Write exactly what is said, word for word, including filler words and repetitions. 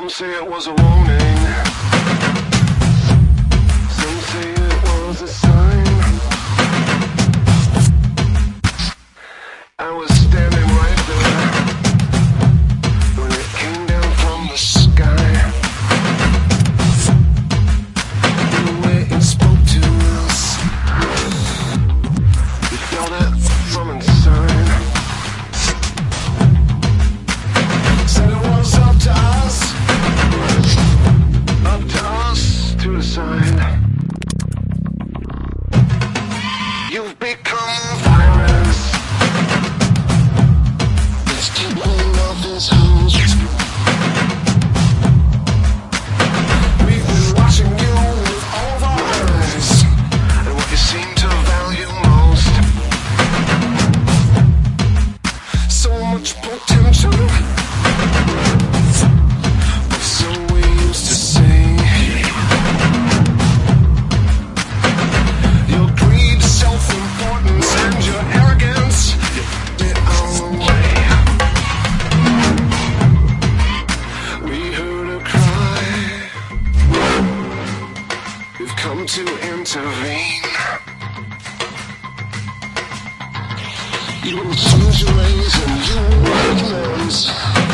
say it was a warning. Some say it was a sign. I was standing right there when it came down from the sky. The way it spoke to us, we felt it from inside. Said it was up to us, up to us to decide. You've become a virus that's keeping off his house. We've been watching you with all of our eyes, and what you seem to value most. So much potential, but so we used to say. Your greed, self-importance, and your arrogance, you put it our way. We heard a cry, we've come to intervene. You will change your ways and you will make amends.